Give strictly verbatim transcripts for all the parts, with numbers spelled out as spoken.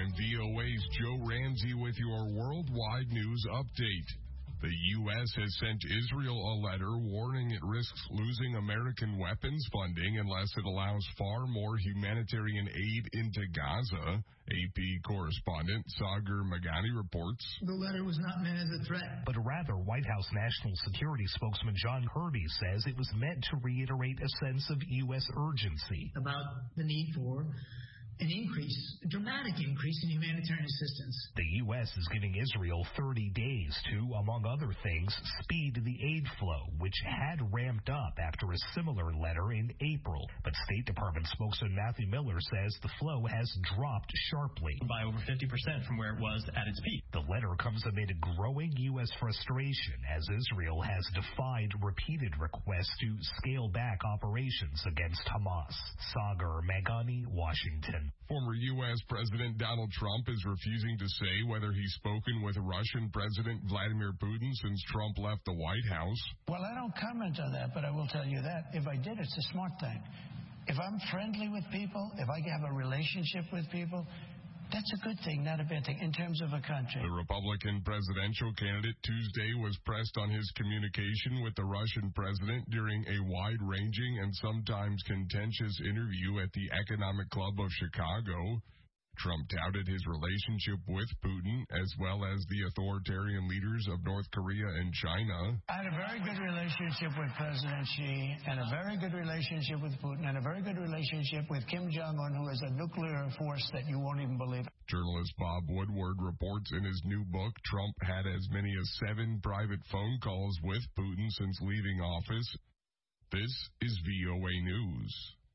I'm V O A's Joe Ramsey with your worldwide news update. The U S has sent Israel a letter warning it risks losing American weapons funding unless it allows far more humanitarian aid into Gaza. A P correspondent Sagar Magani reports. The letter was not meant as a threat, but rather White House National Security spokesman John Kirby says it was meant to reiterate a sense of U S urgency about the need for an increase, a dramatic increase in humanitarian assistance. The U S is giving Israel thirty days to, among other things, speed the aid flow, which had ramped up after a similar letter in April. But State Department spokesman Matthew Miller says the flow has dropped sharply. By over fifty percent from where it was at its peak. The letter comes amid growing U S frustration as Israel has defied repeated requests to scale back operations against Hamas. Sagar Magani, Washington. Former U S President Donald Trump is refusing to say whether he's spoken with Russian President Vladimir Putin since Trump left the White House. Well, I don't comment on that, but I will tell you that if I did, it's a smart thing. If I'm friendly with people, if I have a relationship with people, that's a good thing, not a bad thing, in terms of a country. The Republican presidential candidate Tuesday was pressed on his communication with the Russian president during a wide-ranging and sometimes contentious interview at the Economic Club of Chicago. Trump touted his relationship with Putin as well as the authoritarian leaders of North Korea and China. I had a very good relationship with President Xi and a very good relationship with Putin and a very good relationship with Kim Jong-un, who has a nuclear force that you won't even believe. Journalist Bob Woodward reports in his new book Trump had as many as seven private phone calls with Putin since leaving office. This is V O A News.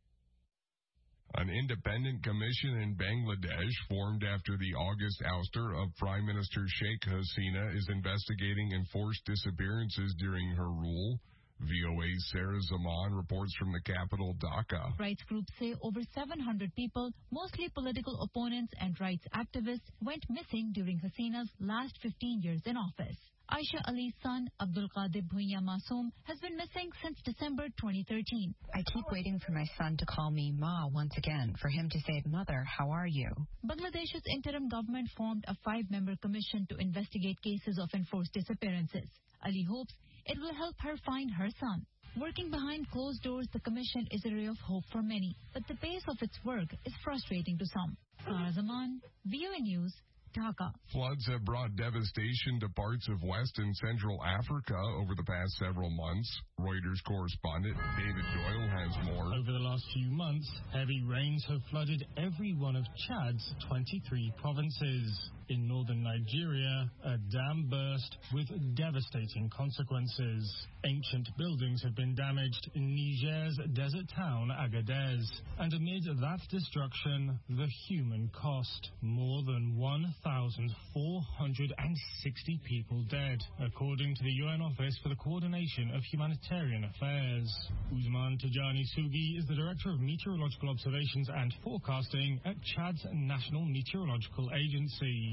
An independent commission in Bangladesh formed after the August ouster of Prime Minister Sheikh Hasina is investigating enforced disappearances during her rule. V O A's Sarah Zaman reports from the capital, Dhaka. Rights groups say over seven hundred people, mostly political opponents and rights activists, went missing during Hasina's last fifteen years in office. Aisha Ali's son, Abdul Qadir Bhuiya Masoom, has been missing since December twenty thirteen. I keep waiting for my son to call me Ma once again, for him to say, Mother, how are you? Bangladesh's interim government formed a five-member commission to investigate cases of enforced disappearances. Ali hopes it will help her find her son. Working behind closed doors, the commission is a ray of hope for many, but the pace of its work is frustrating to some. Sarah Zaman, V O A News, Dhaka. Floods have brought devastation to parts of West and Central Africa over the past several months. Reuters correspondent David Doyle has more. Over the last few months, heavy rains have flooded every one of Chad's twenty-three provinces. In northern Nigeria, a dam burst with devastating consequences. Ancient buildings have been damaged in Niger's desert town, Agadez. And amid that destruction, the human cost. More than one thousand four hundred sixty people dead, according to the U N Office for the Coordination of Humanitarian Affairs. Usman Tijani Sugi is the Director of Meteorological Observations and Forecasting at Chad's National Meteorological Agency.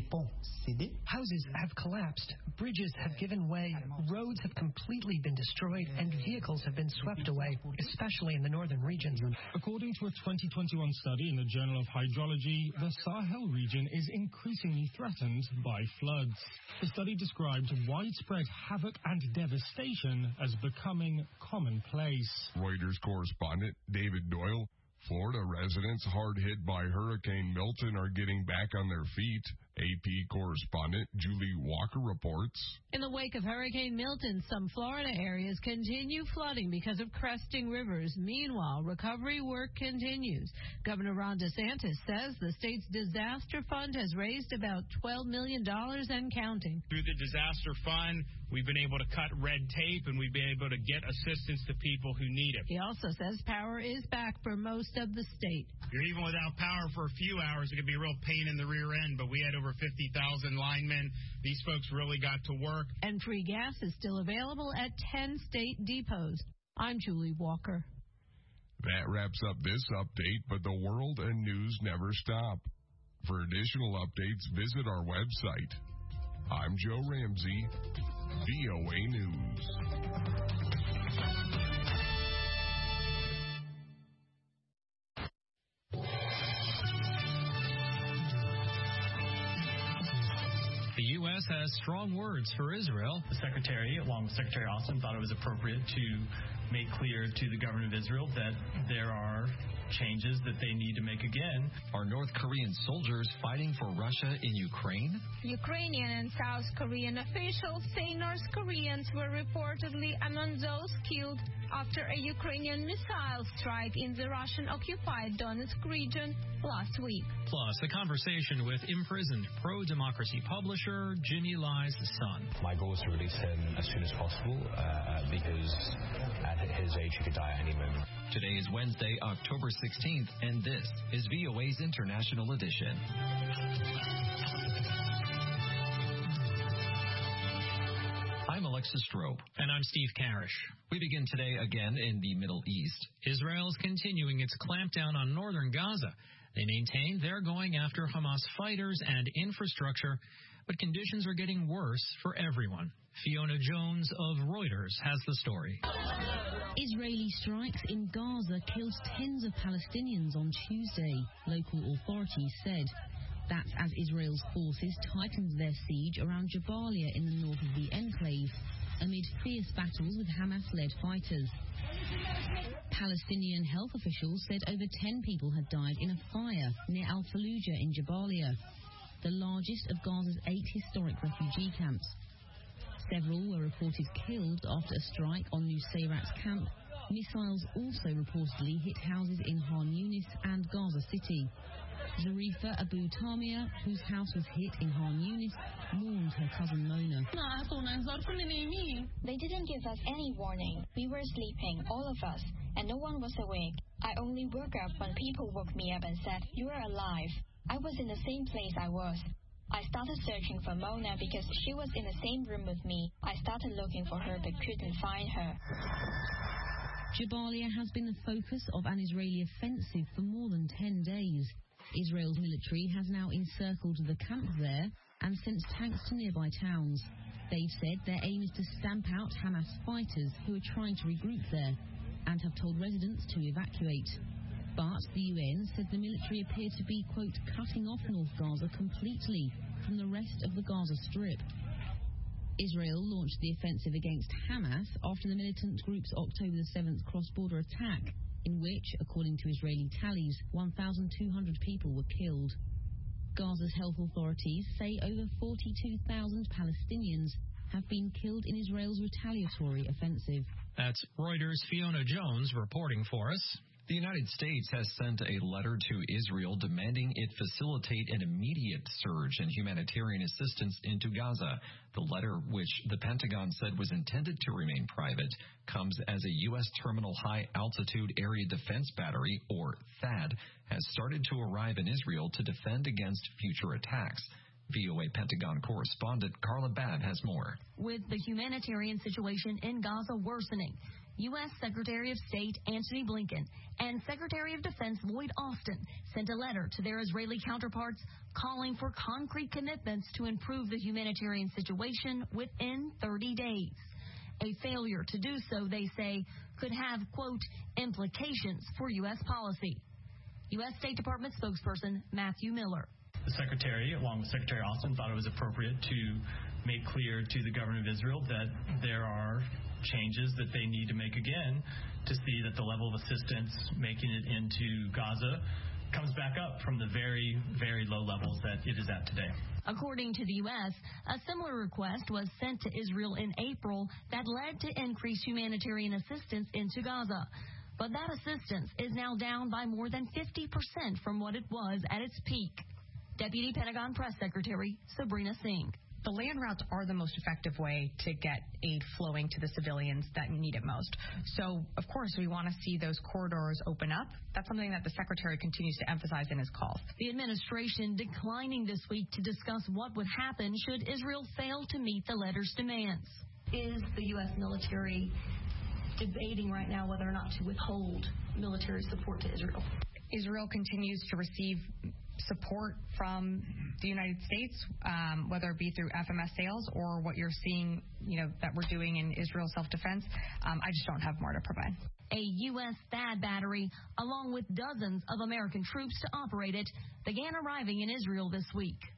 Houses have collapsed, bridges have given way, roads have completely been destroyed, and vehicles have been swept away, especially in the northern regions. According to a twenty twenty-one study in the Journal of Hydrology, the Sahel region is increasingly threatened by floods. The study described widespread havoc and devastation as becoming commonplace. Reuters correspondent David Doyle. Florida residents hard hit by Hurricane Milton are getting back on their feet. A P correspondent Julie Walker reports. In the wake of Hurricane Milton, some Florida areas continue flooding because of cresting rivers. Meanwhile, recovery work continues. Governor Ron DeSantis says the state's disaster fund has raised about twelve million dollars and counting. Through the disaster fund, we've been able to cut red tape and we've been able to get assistance to people who need it. He also says power is back for most of the state. You're even without power for a few hours, it could be a real pain in the rear end, but we had over fifty thousand linemen. These folks really got to work. And free gas is still available at ten state depots. I'm Julie Walker. That wraps up this update, but the world and news never stop. For additional updates, visit our website. I'm Joe Ramsey, V O A News. U S has strong words for Israel. The Secretary, along with Secretary Austin, thought it was appropriate to make clear to the government of Israel that there are changes that they need to make again. Are North Korean soldiers fighting for Russia in Ukraine? Ukrainian and South Korean officials say North Koreans were reportedly among those killed after a Ukrainian missile strike in the Russian-occupied Donetsk region last week. Plus, a conversation with imprisoned pro-democracy publisher Jimmy Lai's son. My goal is to release him as soon as possible uh, because at his age he could die at any moment. Today is Wednesday, October sixteenth, and this is V O A's International Edition. I'm Alexis Strope. And I'm Steve Karish. We begin today again in the Middle East. Israel is continuing its clampdown on northern Gaza. They maintain they're going after Hamas fighters and infrastructure, but conditions are getting worse for everyone. Fiona Jones of Reuters has the story. Israeli strikes in Gaza killed tens of Palestinians on Tuesday, local authorities said. That's as Israel's forces tightened their siege around Jabalia in the north of the enclave, amid fierce battles with Hamas-led fighters. Palestinian health officials said over ten people had died in a fire near Al-Fallujah in Jabalia, the largest of Gaza's eight historic refugee camps. Several were reported killed after a strike on Nusayrat's camp. Missiles also reportedly hit houses in Khan Yunis and Gaza City. Zarifa Abu Tamia, whose house was hit in Khan Yunis, mourned her cousin Mona. They didn't give us any warning. We were sleeping, all of us, and no one was awake. I only woke up when people woke me up and said, "You are alive." I was in the same place I was. I started searching for Mona because she was in the same room with me. I started looking for her but couldn't find her. Jabalia has been the focus of an Israeli offensive for more than ten days. Israel's military has now encircled the camp there and sent tanks to nearby towns. They've said their aim is to stamp out Hamas fighters who are trying to regroup there and have told residents to evacuate. But the U N said the military appeared to be, quote, cutting off North Gaza completely from the rest of the Gaza Strip. Israel launched the offensive against Hamas after the militant group's October the seventh cross-border attack, in which, according to Israeli tallies, one thousand two hundred people were killed. Gaza's health authorities say over forty-two thousand Palestinians have been killed in Israel's retaliatory offensive. That's Reuters' Fiona Jones reporting for us. The United States has sent a letter to Israel demanding it facilitate an immediate surge in humanitarian assistance into Gaza. The letter, which the Pentagon said was intended to remain private, comes as a U S Terminal High Altitude Area Defense Battery, or THAAD, has started to arrive in Israel to defend against future attacks. V O A Pentagon correspondent Carla Babb has more. With the humanitarian situation in Gaza worsening, U S Secretary of State Antony Blinken and Secretary of Defense Lloyd Austin sent a letter to their Israeli counterparts calling for concrete commitments to improve the humanitarian situation within thirty days. A failure to do so, they say, could have, quote, implications for U S policy. U S State Department spokesperson Matthew Miller. The Secretary, along with Secretary Austin, thought it was appropriate to make clear to the government of Israel that there are changes that they need to make again to see that the level of assistance making it into Gaza comes back up from the very, very low levels that it is at today. According to the U S, a similar request was sent to Israel in April that led to increased humanitarian assistance into Gaza. But that assistance is now down by more than fifty percent from what it was at its peak. Deputy Pentagon Press Secretary Sabrina Singh. The land routes are the most effective way to get aid flowing to the civilians that need it most. So, of course, we want to see those corridors open up. That's something that the Secretary continues to emphasize in his calls. The administration declining this week to discuss what would happen should Israel fail to meet the letter's demands. Is the U S military debating right now whether or not to withhold military support to Israel? Israel continues to receive support from the United States, um, whether it be through F M S sales or what you're seeing, you know, that we're doing in Israel self-defense. Um, I just don't have more to provide. A U S THAAD battery, along with dozens of American troops to operate it, began arriving in Israel this week.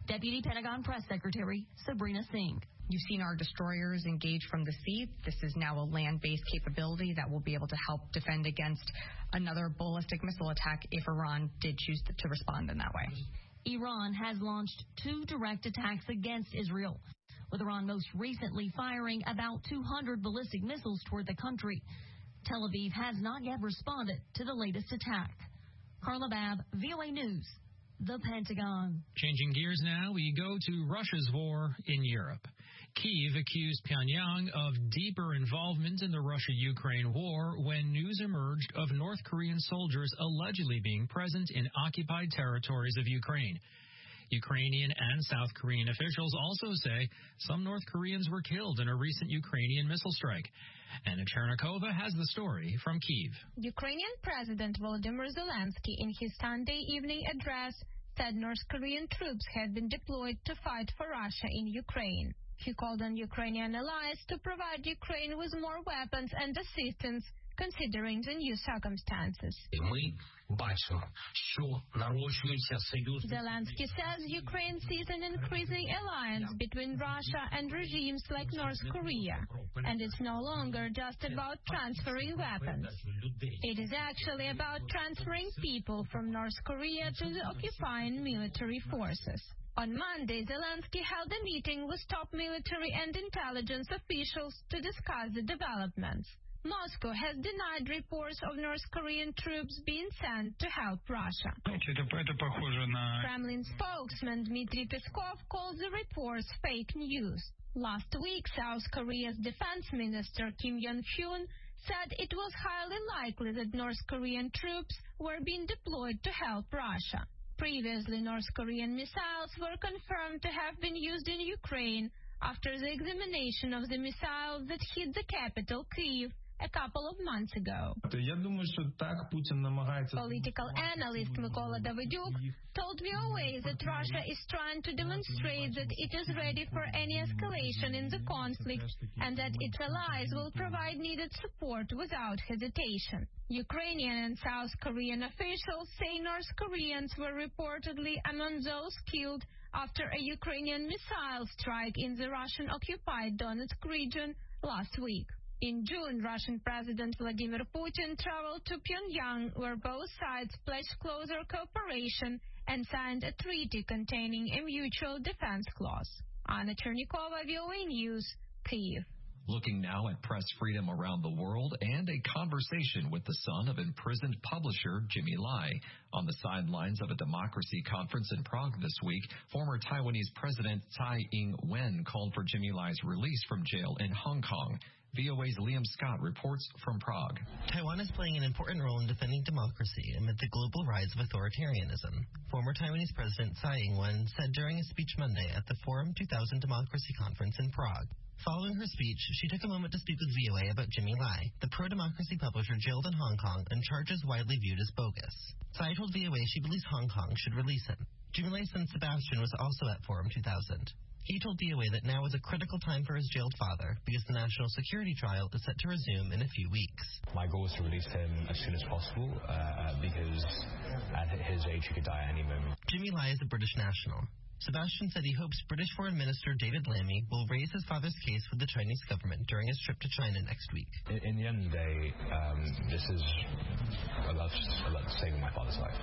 Deputy Pentagon Press Secretary Sabrina Singh. You've seen our destroyers engage from the sea. This is now a land-based capability that will be able to help defend against another ballistic missile attack if Iran did choose to respond in that way. Iran has launched two direct attacks against Israel, with Iran most recently firing about two hundred ballistic missiles toward the country. Tel Aviv has not yet responded to the latest attack. Carla Babb, V O A News, the Pentagon. Changing gears now, we go to Russia's war in Europe. Kyiv accused Pyongyang of deeper involvement in the Russia-Ukraine war when news emerged of North Korean soldiers allegedly being present in occupied territories of Ukraine. Ukrainian and South Korean officials also say some North Koreans were killed in a recent Ukrainian missile strike. Anna Chernikova has the story from Kyiv. Ukrainian President Volodymyr Zelensky, in his Sunday evening address, said North Korean troops had been deployed to fight for Russia in Ukraine. He called on Ukrainian allies to provide Ukraine with more weapons and assistance, considering the new circumstances. Zelensky says Ukraine sees an increasing alliance between Russia and regimes like North Korea, and it's no longer just about transferring weapons. It is actually about transferring people from North Korea to the occupying military forces. On Monday, Zelensky held a meeting with top military and intelligence officials to discuss the developments. Moscow has denied reports of North Korean troops being sent to help Russia. Kremlin spokesman Dmitry Peskov called the reports fake news. Last week, South Korea's defense minister Kim Yong-hyun said it was highly likely that North Korean troops were being deployed to help Russia. Previously, North Korean missiles were confirmed to have been used in Ukraine after the examination of the missile that hit the capital, Kyiv, a couple of months ago. Political analyst Mykola Davydyuk told V O A that Russia is trying to demonstrate that it is ready for any escalation in the conflict and that its allies will provide needed support without hesitation. Ukrainian and South Korean officials say North Koreans were reportedly among those killed after a Ukrainian missile strike in the Russian-occupied Donetsk region last week. In June, Russian President Vladimir Putin traveled to Pyongyang, where both sides pledged closer cooperation and signed a treaty containing a mutual defense clause. Anna Chernikova, V O A News, Kyiv. Looking now at press freedom around the world and a conversation with the son of imprisoned publisher Jimmy Lai. On the sidelines of a democracy conference in Prague this week, former Taiwanese President Tsai Ing-wen called for Jimmy Lai's release from jail in Hong Kong. V O A's Liam Scott reports from Prague. Taiwan is playing an important role in defending democracy amid the global rise of authoritarianism. Former Taiwanese President Tsai Ing-wen said during a speech Monday at the Forum two thousand Democracy Conference in Prague. Following her speech, she took a moment to speak with V O A about Jimmy Lai, the pro-democracy publisher jailed in Hong Kong and charges widely viewed as bogus. Tsai told V O A she believes Hong Kong should release him. Jimmy Lai's son Sebastian was also at Forum two thousand. He told V O A that now is a critical time for his jailed father because the national security trial is set to resume in a few weeks. My goal is to release him as soon as possible uh, because at his age he could die at any moment. Jimmy Lai is a British national. Sebastian said he hopes British Foreign Minister David Lammy will raise his father's case with the Chinese government during his trip to China next week. In, in the end of the day, um, this is about, about saving my father's life.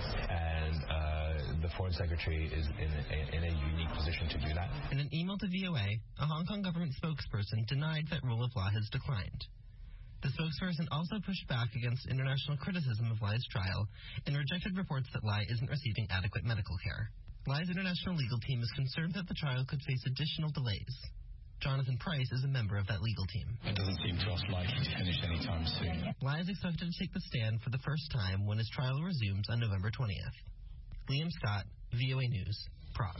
And uh, the Foreign Secretary is in a, in a unique position to do that. In an email to V O A, a Hong Kong government spokesperson denied that rule of law has declined. The spokesperson also pushed back against international criticism of Lai's trial and rejected reports that Lai isn't receiving adequate medical care. Lai's international legal team is concerned that the trial could face additional delays. Jonathan Price is a member of that legal team. It doesn't seem to us likely to finish anytime soon. Lai is expected to take the stand for the first time when his trial resumes on November twentieth. Liam Scott, V O A News, Prague.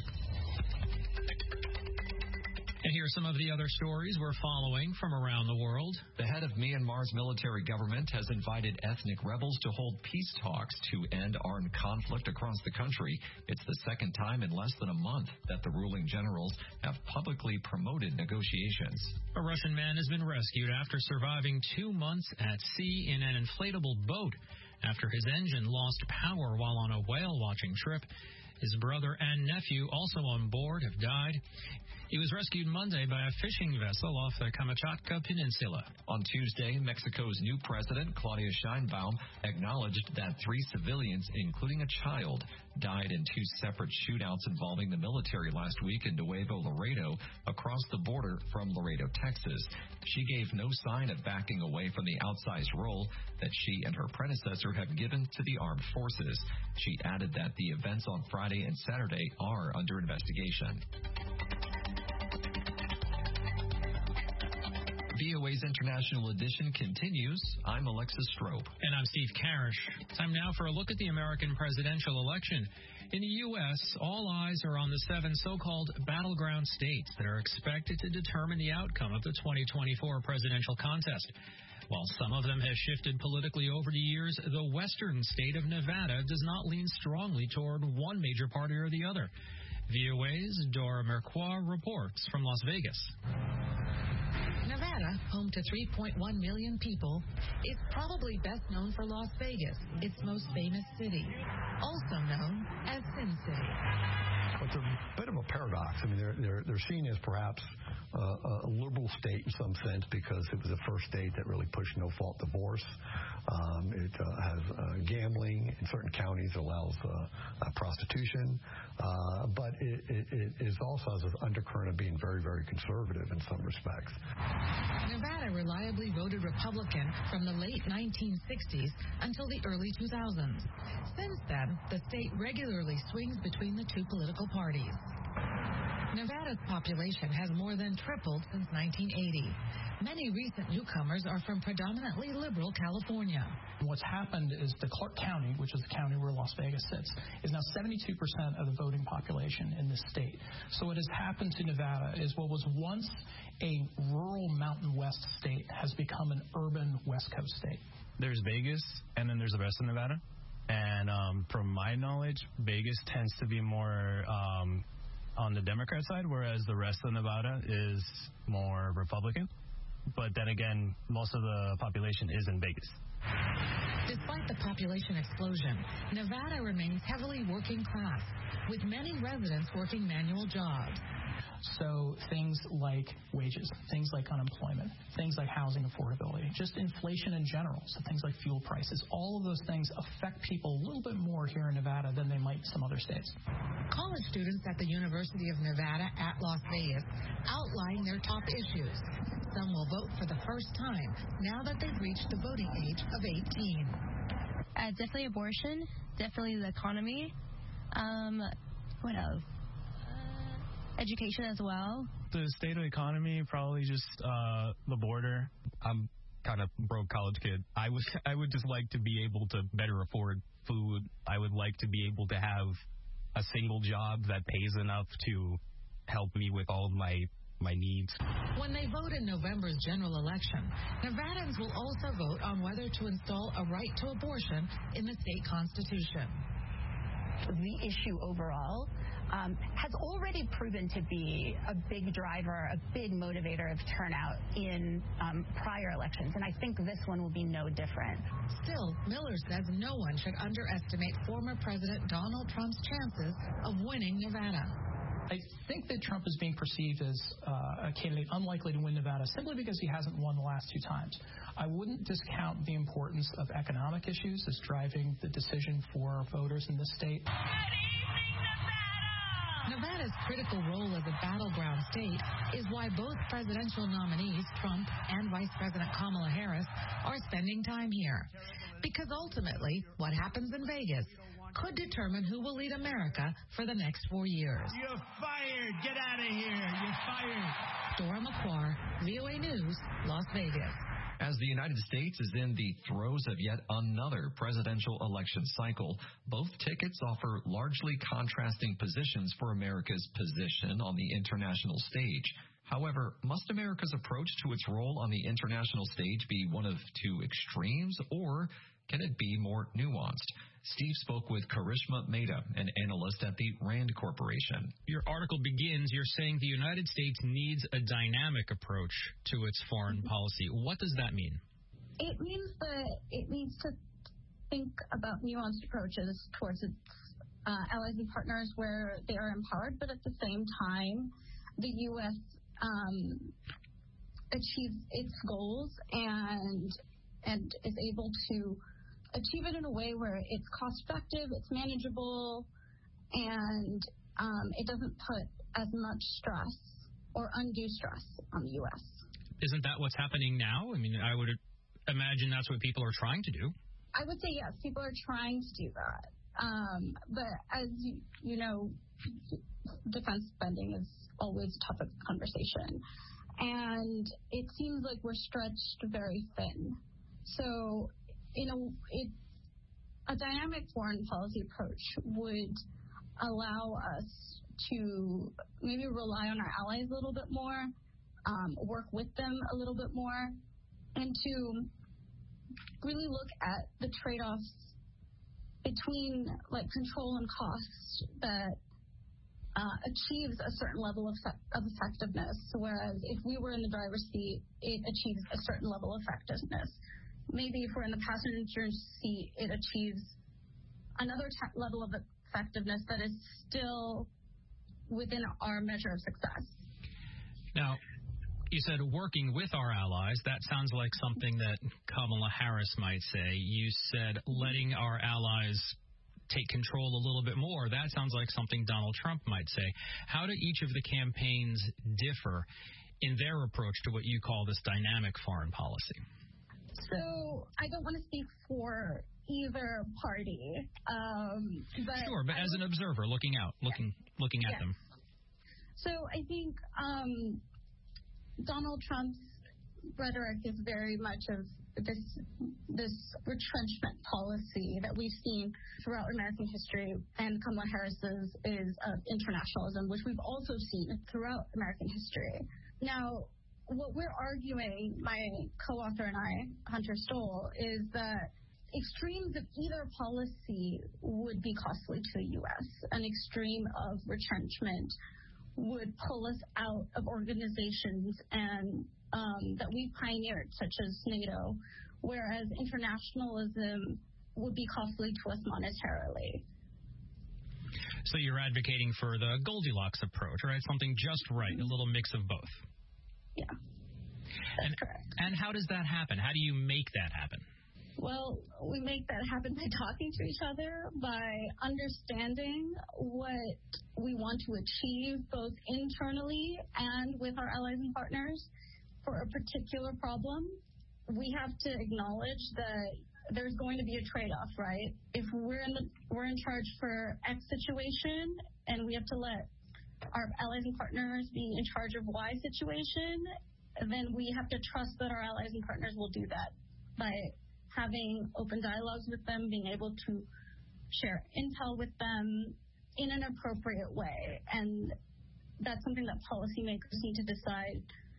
And here are some of the other stories we're following from around the world. The head of Myanmar's military government has invited ethnic rebels to hold peace talks to end armed conflict across the country. It's the second time in less than a month that the ruling generals have publicly promoted negotiations. A Russian man has been rescued after surviving two months at sea in an inflatable boat after his engine lost power while on a whale-watching trip. His brother and nephew, also on board, have died. He was rescued Monday by a fishing vessel off the Kamchatka Peninsula. On Tuesday, Mexico's new president, Claudia Sheinbaum, acknowledged that three civilians, including a child, died in two separate shootouts involving the military last week in Nuevo Laredo, across the border from Laredo, Texas. She gave no sign of backing away from the outsized role that she and her predecessor have given to the armed forces. She added that the events on Friday and Saturday are under investigation. V O A's International Edition continues. I'm Alexis Strope. And I'm Steve Karish. Time now for a look at the American presidential election. In the U S, all eyes are on the seven so-called battleground states that are expected to determine the outcome of the twenty twenty-four presidential contest. While some of them have shifted politically over the years, the western state of Nevada does not lean strongly toward one major party or the other. V O A's Dora Mercois reports from Las Vegas. Nevada, home to three point one million people, is probably best known for Las Vegas, its most famous city, also known as Sin City. It's a bit of a paradox. I mean, they're, they're, they're seen as perhaps uh, a liberal state in some sense because it was the first state that really pushed no-fault divorce. Um, it uh, has uh, gambling in certain counties, allows uh, uh, prostitution, uh, but it, it, it is also has an undercurrent of being very, very conservative in some respects. Nevada reliably voted Republican from the late nineteen sixties until the early two thousands. Since then, the state regularly swings between the two political parties. Nevada's population has more than tripled since nineteen eighty. Many recent newcomers are from predominantly liberal California. What's happened is the Clark County, which is the county where Las Vegas sits, is now seventy-two percent of the voting population in this state. So what has happened to Nevada is what was once a rural Mountain West state has become an urban West Coast state. There's Vegas, and then there's the rest of Nevada. And um, from my knowledge, Vegas tends to be more um, on the Democrat side, whereas the rest of Nevada is more Republican. But then again, most of the population is in Vegas. Despite the population explosion, Nevada remains heavily working class, with many residents working manual jobs. So things like wages, things like unemployment, things like housing affordability, just inflation in general, so things like fuel prices, all of those things affect people a little bit more here in Nevada than they might in some other states. College students at the University of Nevada at Las Vegas outline their top issues. Some will vote for the first time now that they've reached the voting age of eighteen. Uh, definitely abortion, definitely the economy. Um, what else? Education as well. The state of the economy, probably just uh, the border. I'm kind of broke college kid. I would I would just like to be able to better afford food. I would like to be able to have a single job that pays enough to help me with all of my my needs. When they vote in November's general election, Nevadans will also vote on whether to install a right to abortion in the state constitution. The issue overall Um, has already proven to be a big driver, a big motivator of turnout in um, prior elections, and I think this one will be no different. Still, Miller says no one should underestimate former President Donald Trump's chances of winning Nevada. I think that Trump is being perceived as uh, a candidate unlikely to win Nevada simply because he hasn't won the last two times. I wouldn't discount the importance of economic issues as driving the decision for voters in this state. Nevada's critical role as a battleground state is why both presidential nominees, Trump and Vice President Kamala Harris, are spending time here. Because ultimately, what happens in Vegas could determine who will lead America for the next four years. You're fired. Get out of here. You're fired. Dora Mercois, V O A News, Las Vegas. As the United States is in the throes of yet another presidential election cycle, both tickets offer largely contrasting positions for America's position on the international stage. However, must America's approach to its role on the international stage be one of two extremes, or can it be more nuanced? Steve spoke with Karishma Mehta, an analyst at the RAND Corporation. Your article begins, you're saying the United States needs a dynamic approach to its foreign policy. What does that mean? It means that it needs to think about nuanced approaches towards its uh, allies and partners where they are empowered, but at the same time, the U S um, achieves its goals and and is able to achieve it in a way where it's cost effective, it's manageable, and um, it doesn't put as much stress or undue stress on the U S. Isn't that what's happening now? I mean, I would imagine that's what people are trying to do. I would say yes, people are trying to do that. Um, but as you, you know, defense spending is always a topic of conversation. And it seems like we're stretched very thin. So, you know, it, a dynamic foreign policy approach would allow us to maybe rely on our allies a little bit more, um, work with them a little bit more, and to really look at the trade-offs between like control and cost that uh, achieves a certain level of, of effectiveness, whereas if we were in the driver's seat, it achieves a certain level of effectiveness. Maybe if we're in the passenger seat, it achieves another t- level of effectiveness that is still within our measure of success. Now, you said working with our allies. That sounds like something that Kamala Harris might say. You said letting our allies take control a little bit more. That sounds like something Donald Trump might say. How do each of the campaigns differ in their approach to what you call this dynamic foreign policy? So I don't want to speak for either party. Um, but sure, but as an observer, looking out, looking looking at yes. them. So I think um, Donald Trump's rhetoric is very much of this this retrenchment policy that we've seen throughout American history, and Kamala Harris's is of internationalism, which we've also seen throughout American history. Now, what we're arguing, my co-author and I, Hunter Stoll, is that extremes of either policy would be costly to the U S. An extreme of retrenchment would pull us out of organizations and um, that we pioneered, such as NATO, whereas internationalism would be costly to us monetarily. So you're advocating for the Goldilocks approach, right? Something just right, a little mix of both. Yeah, that's and, correct. And how does that happen? How do you make that happen? Well, we make that happen by talking to each other, by understanding what we want to achieve both internally and with our allies and partners for a particular problem. We have to acknowledge that there's going to be a trade-off, right? If we're in the we're in charge for X situation and we have to let our allies and partners be in charge of Y situation, then we have to trust that our allies and partners will do that by having open dialogues with them, being able to share intel with them in an appropriate way. And that's something that policymakers need to decide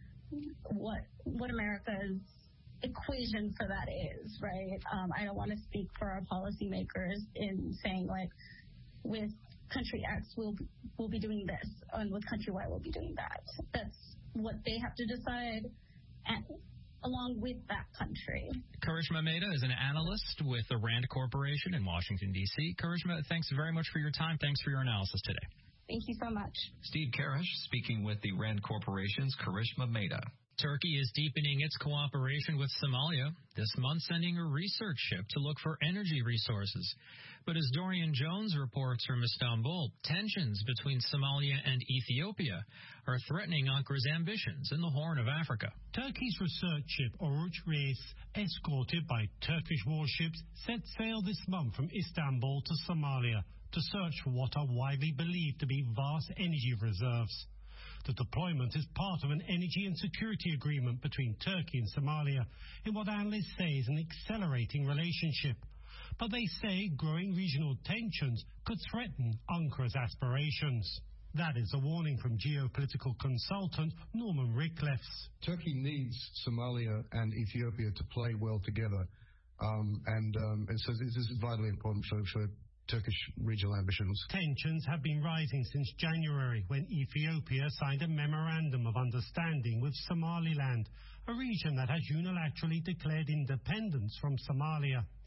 what what America's equation for that is, right? Um, I don't want to speak for our policymakers in saying, like, with country X, we'll, we'll be doing this, and with country Y, we'll be doing that. That's what they have to decide, and along with that country. Karishma Mehta is an analyst with the RAND Corporation in Washington, D C Karishma, thanks very much for your time. Thanks for your analysis today. Thank you so much. Steve Karish speaking with the RAND Corporation's Karishma Mehta. Turkey is deepening its cooperation with Somalia, this month sending a research ship to look for energy resources. But as Dorian Jones reports from Istanbul, tensions between Somalia and Ethiopia are threatening Ankara's ambitions in the Horn of Africa. Turkey's research ship Oruç Reis, escorted by Turkish warships, set sail this month from Istanbul to Somalia to search for what are widely believed to be vast energy reserves. The deployment is part of an energy and security agreement between Turkey and Somalia in what analysts say is an accelerating relationship. But they say growing regional tensions could threaten Ankara's aspirations. That is a warning from geopolitical consultant Norman Rickliffs. Turkey needs Somalia and Ethiopia to play well together. Um, and, um, and so this is vitally important for, for Turkish regional ambitions. Tensions have been rising since January, when Ethiopia signed a memorandum of understanding with Somaliland, a region that has unilaterally declared independence from Somalia.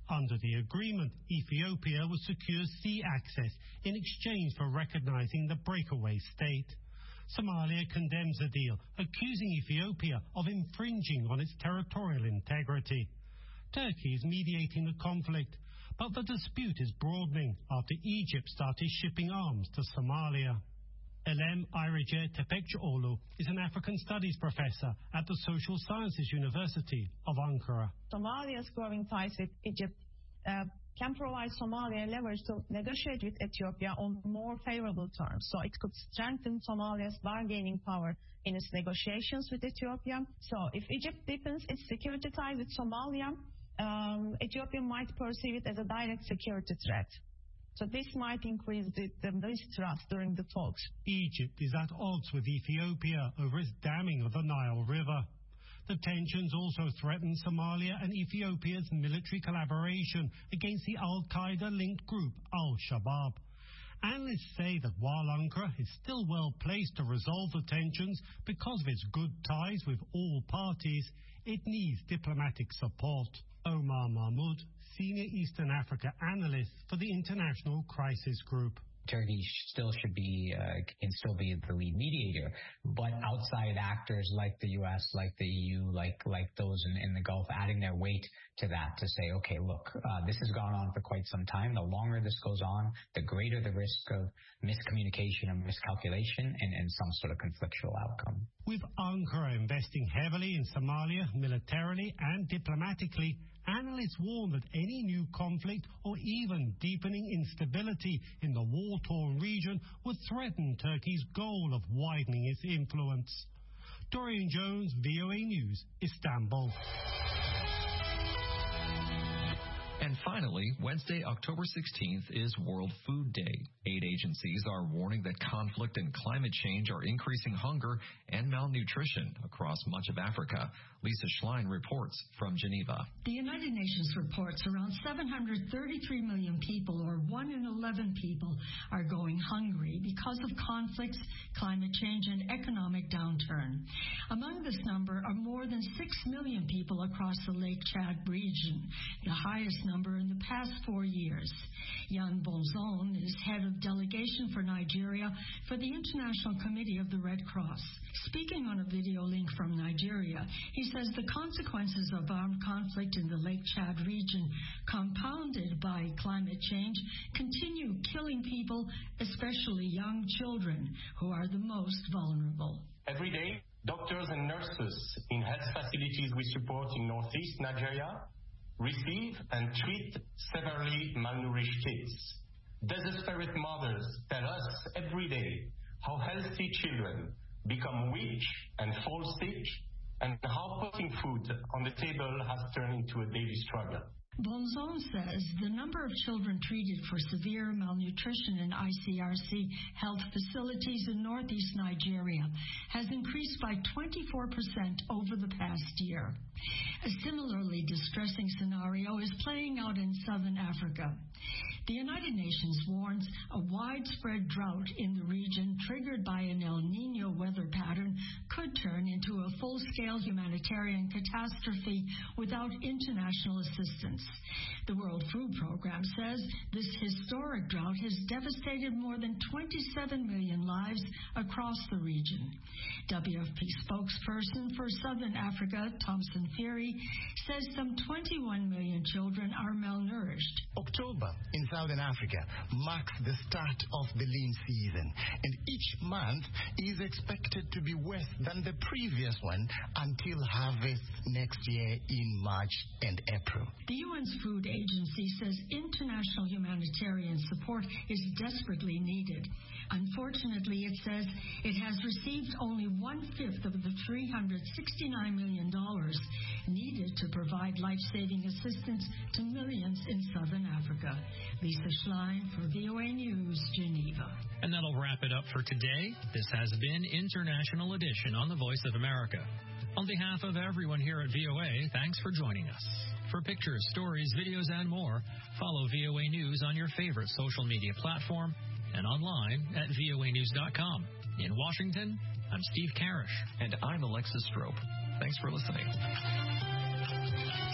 Under the agreement, Ethiopia would secure sea access in exchange for recognizing the breakaway state. Somalia condemns the deal, accusing Ethiopia of infringing on its territorial integrity. Turkey is mediating the conflict, but the dispute is broadening after Egypt started shipping arms to Somalia. Elem Ayrıca Tepekçioğlu is an African Studies professor at the Social Sciences University of Ankara. Somalia's growing ties with Egypt uh, can provide Somalia leverage to negotiate with Ethiopia on more favorable terms. So it could strengthen Somalia's bargaining power in its negotiations with Ethiopia. So if Egypt deepens its security ties with Somalia, um, Ethiopia might perceive it as a direct security threat. So this might increase the, the mistrust during the talks. Egypt is at odds with Ethiopia over its damming of the Nile River. The tensions also threaten Somalia and Ethiopia's military collaboration against the Al-Qaeda-linked group Al-Shabaab. Analysts say that while Ankara is still well placed to resolve the tensions because of its good ties with all parties, it needs diplomatic support. Omar Mahmoud, Senior Eastern Africa Analyst for the International Crisis Group. Turkey still should be, uh, can still be the lead mediator, but outside actors like the U S, like the E U, like like those in, in the Gulf, adding their weight to that to say, okay, look, uh, this has gone on for quite some time. The longer this goes on, the greater the risk of miscommunication and miscalculation and, and some sort of conflictual outcome. With Ankara investing heavily in Somalia, militarily and diplomatically, analysts warn that any new conflict or even deepening instability in the war-torn region would threaten Turkey's goal of widening its influence. Dorian Jones, V O A News, Istanbul. And finally, Wednesday, October sixteenth is World Food Day. Aid agencies are warning that conflict and climate change are increasing hunger and malnutrition across much of Africa. Lisa Schlein reports from Geneva. The United Nations reports around seven hundred thirty-three million people, or one in eleven people, are going hungry because of conflicts, climate change, and economic downturn. Among this number are more than six million people across the Lake Chad region, the highest number in the past four years. Jan Bonzon is head of delegation for Nigeria for the International Committee of the Red Cross. Speaking on a video link from Nigeria, he says the consequences of armed conflict in the Lake Chad region, compounded by climate change, continue killing people, especially young children, who are the most vulnerable. Every day, doctors and nurses in health facilities we support in northeast Nigeria receive and treat severely malnourished kids. Desperate mothers tell us every day how healthy children become weak and fall sick, and how putting food on the table has turned into a daily struggle. Bonzon says the number of children treated for severe malnutrition in I C R C health facilities in northeast Nigeria has increased by twenty-four percent over the past year. A similarly distressing scenario is playing out in southern Africa. The United Nations warns a widespread drought in the region triggered by an El Niño weather pattern could turn into a full-scale humanitarian catastrophe without international assistance. The World Food Program says this historic drought has devastated more than twenty-seven million lives across the region. W F P spokesperson for Southern Africa, Thomson Fury, says some twenty-one million children are malnourished. October in Southern Africa marks the start of the lean season, and each month is expected to be worse than the previous one until harvest next year in March and April. The U N's Food Agency says international humanitarian support is desperately needed. Unfortunately, it says it has received only one-fifth of the three hundred sixty-nine million dollars needed to provide life-saving assistance to millions in southern Africa. Lisa Schlein for V O A News, Geneva. And that'll wrap it up for today. This has been International Edition on the Voice of America. On behalf of everyone here at V O A, thanks for joining us. For pictures, stories, videos, and more, follow V O A News on your favorite social media platform and online at V O A news dot com. In Washington, I'm Steve Karish. And I'm Alexis Strope. Thanks for listening.